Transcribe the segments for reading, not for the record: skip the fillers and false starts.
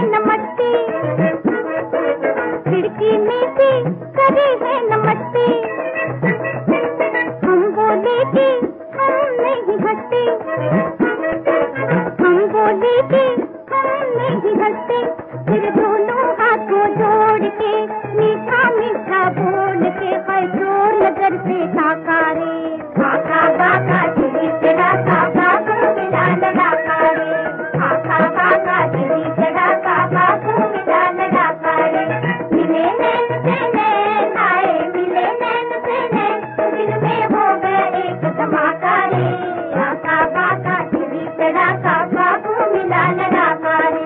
नमस्ते, खिड़की में से करे है नमस्ते। हम बोले कि हम नहीं हंसते, हम बोले कि हम नहीं हंसते। फिर दोनों हाथों जोड़ के मीठा मीठा बोल के हर जोर नजर से साकारे। काका काका तेरी तेरा काका को मिला लड़ाका रे, काका काका तेरी तेरा काका को मिला लड़ाका रे। मिले नैन से नैन आए, मिले नैन से नैन, दिल में हो गया एक धमाका रे। काका काका तेरी तेरा काका को मिला लड़ाका रे।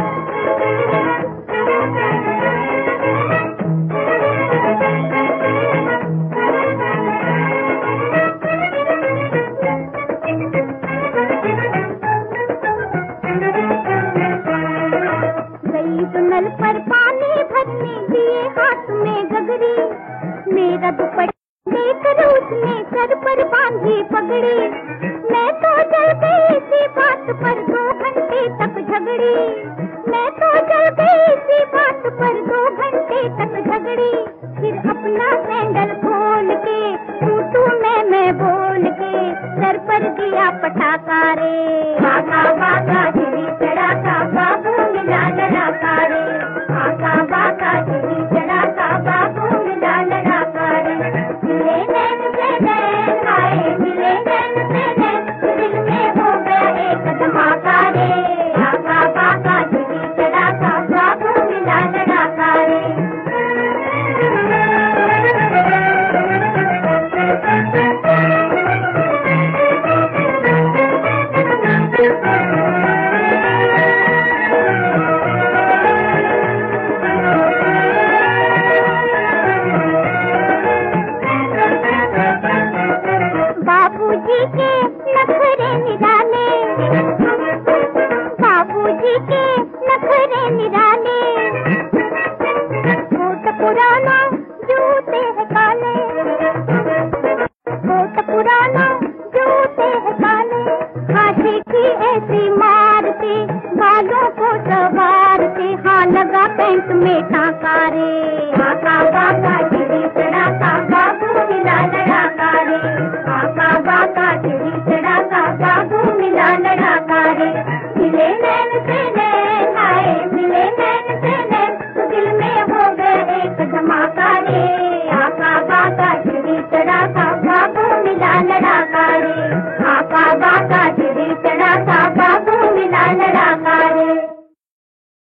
नल पर पानी भरने दिए हाथ में गगरी, मेरा दुपट्टा लेकर उसने सर पर बांधी पगड़ी। मैं तो जल गई इसी बात पर 2 घंटे तक झगड़ी, मैं तो जल गई इसी बात पर 2 घंटे तक झगड़ी। फिर अपना सैंडल खोल के टूटू मैं बोल के सर पर दिया पटाखा रे। काका काका तेरी तेरा काका को मिला लड़ाका रे, काका काका तेरी तेरा काका को मिला लड़ाका रे। मिले नैन से नैन आए, मिले नैन से नैन, दिल में हो गया एक धमाका रे। काका काका तेरी तेरा काका को मिला लड़ाका रे। बाबूजी के नखरे निराले, बाबूजी के नखरे निराले। कोट पुराना जूते है काले, कोट पुराना जूते है काले। हाथी की ऐसी मारते, बालों को सवारते, हाँ लगा पैंट में टाका रे।